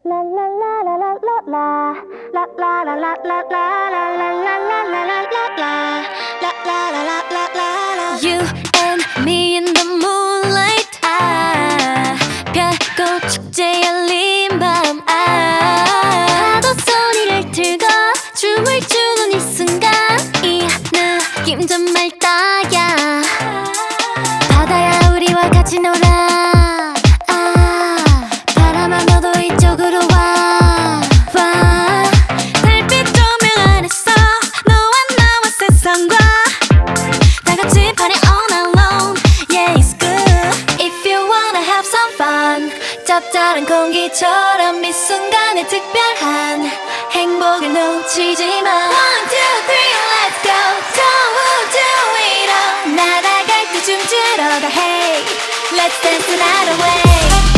You and me in the moonlight. 별꽃 축제 열린 밤. 파도 소리를 틀고 춤을 추는 이 순간. 이 느낌 정말 따야. 바다야 우리와 같이 놀아. 바람아 너도 이쪽으로 와. 달빛 조명 안에서 너와 나와 세상과 다같이 party all night long. Yeah, it's good. If you wanna have some fun, 짭짤한 공기처럼 이 순간의 특별한 행복을 놓치지 마. 1, 2, 3, let's go. 저 우주 위로 날아갈 때 춤추러 가. Hey, let's dance the night away.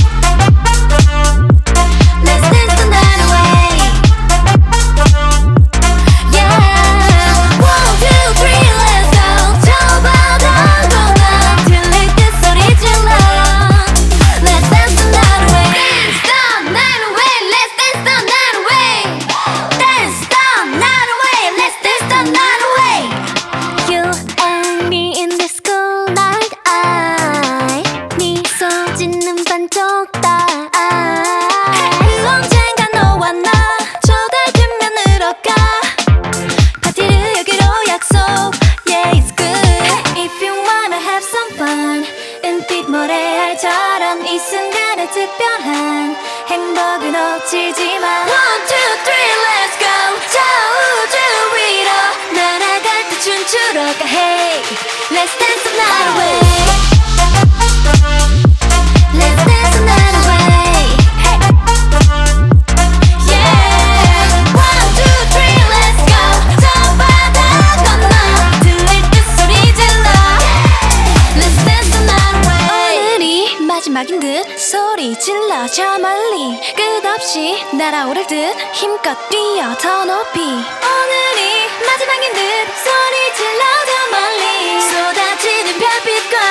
Let's dance the night away. Yeah, 1, 2, 3, let's go. 저 바다 건너 들릴 때 소리 질러. Let's dance the night away. Dance the night away. Let's dance the night away. Dance the night away. Let's dance the night away. You and me in this cool night. 미소 짓는 반쪽 딸. 언젠가 너와 나 저 달 뒷면으로 가. 파티를 여기로 약속. Yeah, it's good. If you wanna have some fun, 은빛 모래알처럼 이 순간의 특별한 행복을 놓치지 마. 1, 2, 3, let's go. 저 우주 위로 날아갈 때 춤추러 가. Hey, let's dance the night away. Let's dance the night away. Hey. Yeah, 1, 2, 3, let's go. 저 바다 건너 들릴 때 소리 질러. Let's dance the night away. 오늘이 마지막인 듯 소리 질러. 저 멀리 끝없이 날아오를 듯 힘껏 뛰어 더 높이. 오늘이 마지막인 듯 소리 질러. 저 멀리 쏟아지는 별빛과